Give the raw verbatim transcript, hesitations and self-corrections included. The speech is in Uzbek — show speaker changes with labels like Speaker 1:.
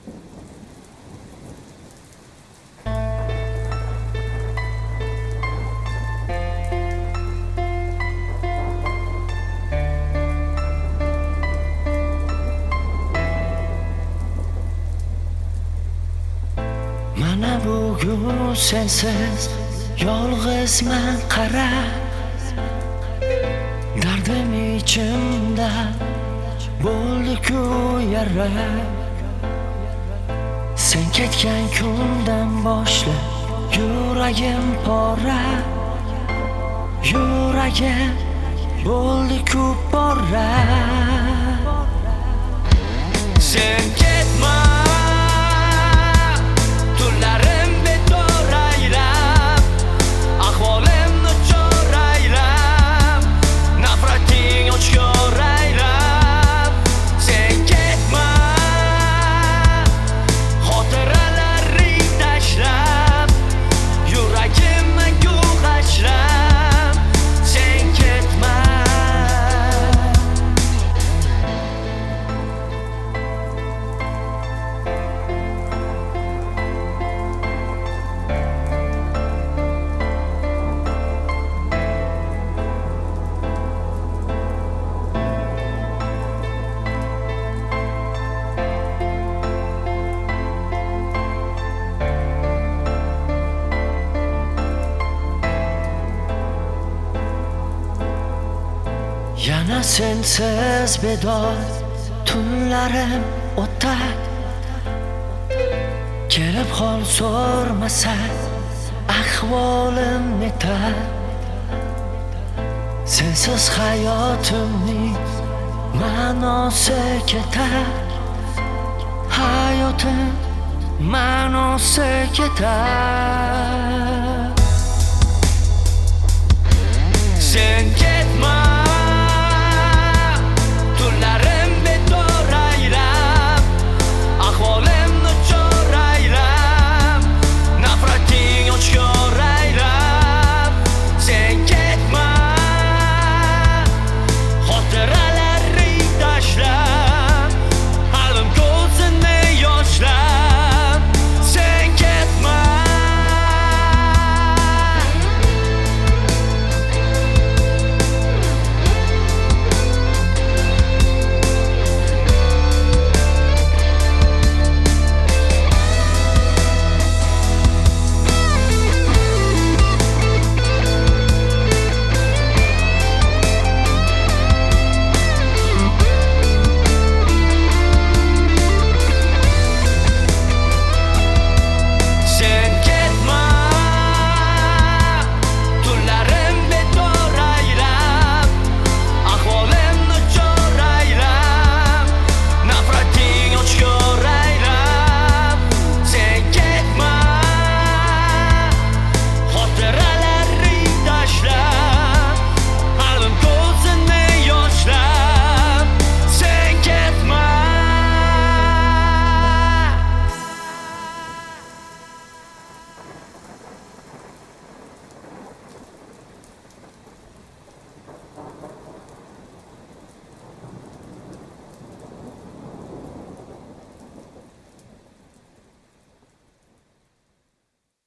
Speaker 1: Mana bugun sensiz yolg'izman qara, dardim ichimda bo'ldi-ku yara. Sen ketgan kundan boshlab yuragim pora, yuragim bo'ldi-ku pora. Sen ketma, tunlarim betor aylab, ahvolimni chor aylab, nafrating oshkor aylab. Sen ketma, xotiralaring tashlab, yuragimni g'ashlab. Sen ketma. Yana sensiz bedor tunlarim o'tar, kelib hol so'rmasa ahvolim netar. Sensiz hayotimning ma'nosi ketar, hayotim ma'nosi ketar. Sen